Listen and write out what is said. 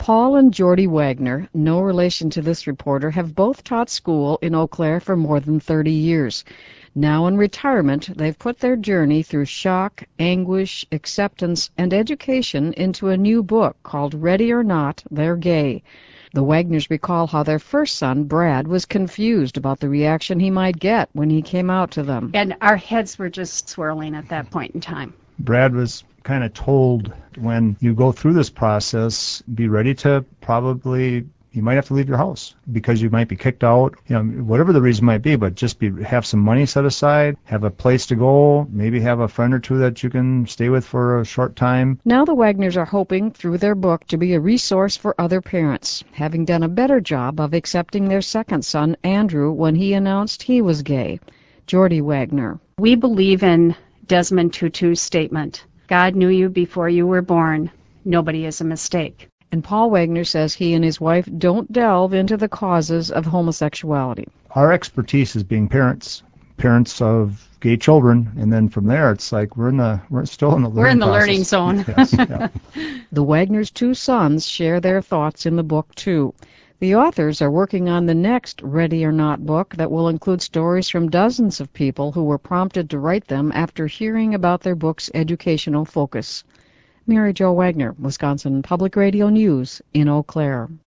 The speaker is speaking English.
Paul and Geordie Wagner, no relation to this reporter, have both taught school in Eau Claire for more than 30 years. Now in retirement, they've put their journey through shock, anguish, acceptance, and education into a new book called Ready or Not, They're Gay. The Wagners recall how their first son, Brad, was confused about the reaction he might get when he came out to them. And our heads were just swirling at that point in time. Brad was kind of told, when you go through this process, be ready to you might have to leave your house because you might be kicked out, whatever the reason might be, but just have some money set aside, have a place to go, maybe have a friend or two that you can stay with for a short time. Now the Wagners are hoping through their book to be a resource for other parents, having done a better job of accepting their second son, Andrew, when he announced he was gay. Geordie Wagner. We believe in Desmond Tutu's statement, God knew you before you were born. Nobody is a mistake. And Paul Wagner says he and his wife don't delve into the causes of homosexuality. Our expertise is being parents of gay children, and then from there it's like we're still in the learning zone. Yes, yeah. The Wagners' two sons share their thoughts in the book too. The authors are working on the next Ready or Not book that will include stories from dozens of people who were prompted to write them after hearing about their book's educational focus. Mary Jo Wagner, Wisconsin Public Radio News in Eau Claire.